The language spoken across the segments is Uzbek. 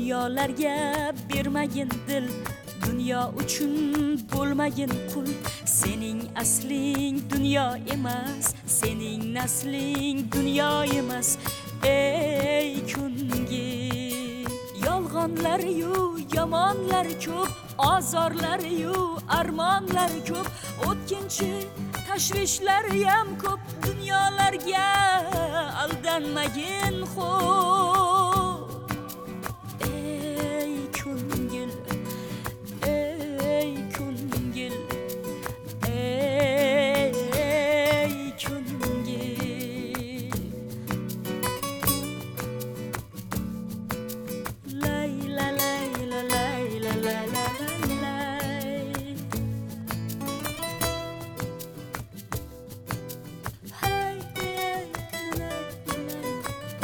Dunyolarga bermagin dil, dunyo uchun bo'lmagin qul. Sening asling dunyo emas, sening nasling dunyo emas. Ey ko'ngil, yolg'onlar-yu yomonlar ko'p, azorlar-yu armonlar ko'p, o'tkinchi tashvishlar-ham ko'p. Dunyolarga aldanmagin xo'p. Ey ko'ngil, ey ko'ngil, ey ko'ngil. Lay la lay la lay la la la lay. Hey hey lay lay.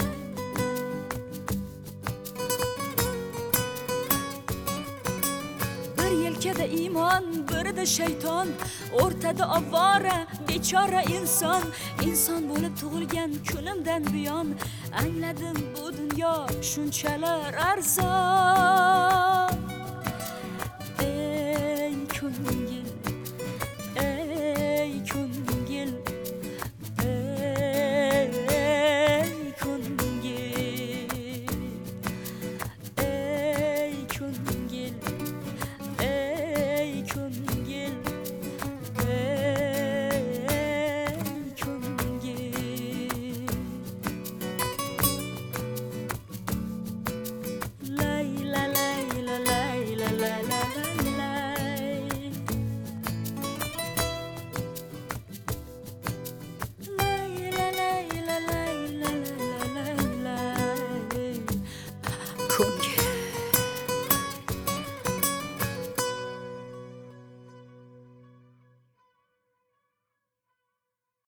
Bir yelkada iymon, birida shayton, o'rtada ovora, bechora inson. Inson bo'lib tug'ilgan kunimdan buyon angladim bu dunyo shunchalar arzon.